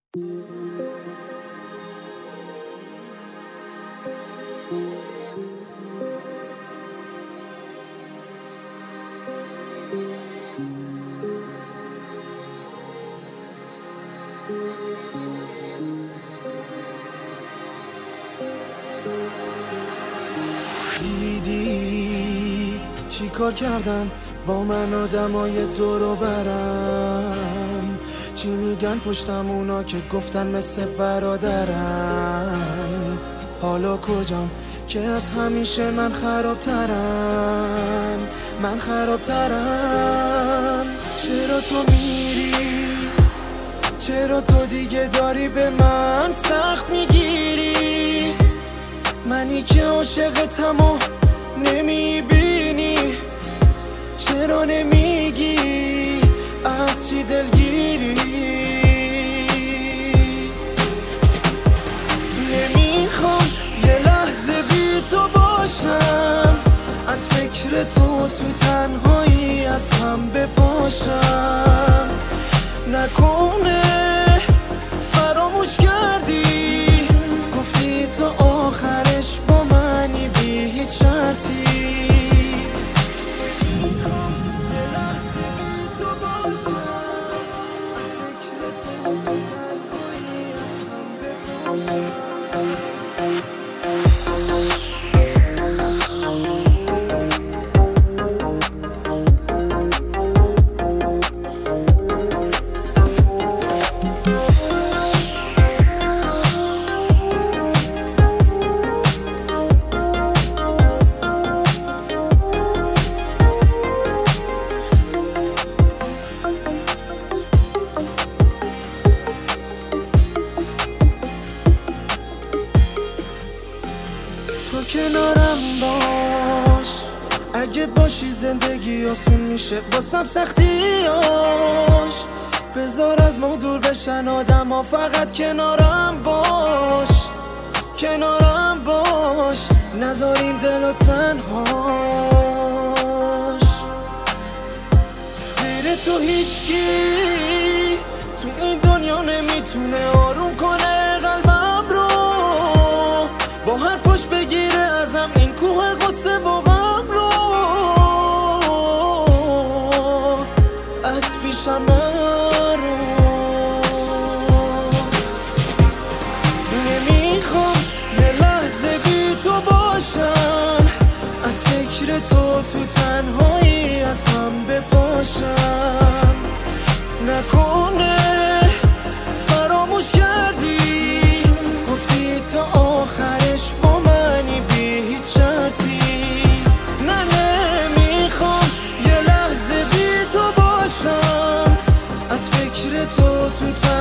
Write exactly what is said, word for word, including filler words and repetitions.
دیدی چی کار کردن با من آدمای دورو برم، چی میگن پشتم اونا که گفتن مثل برادرم. حالا کجام که از همیشه من خرابترم، من خرابترم. چرا تو میری؟ چرا تو دیگه داری به من سخت میگیری؟ منی که عاشقتم و نمیبینی، چرا نمیگی از چی دلگیری؟ نمیخوام یه لحظه بی تو باشم، از فکر تو تو تنهایی از هم بپاشم. نکنه فراموش کردی، گفتی تا آخرش با منی بی هیچ شرطی. تو کنارم باش، اگه باشی زندگی آسون میشه واسم سختیاش. بذار از ما دور بشن آدم ها، فقط کنارم باش، کنارم باش. نذار این دلو تنهاش. غیر تو هیچکی تو این دنیا نمیتونه آروم کنه قلبم رو، با حرفاش بگیره ازم این کوه غصه و غم رو. از پیشم نرو، نمیخوام یه لحظه بی تو باشم، از فکر تو تو تنهایی از هم بپاشم. نکنه فراموش کردی، گفتی تا آخرش با منی بی هیچ شرطی. نه نمیخوام یه لحظه بی تو باشم، از فکر تو تو تنهایی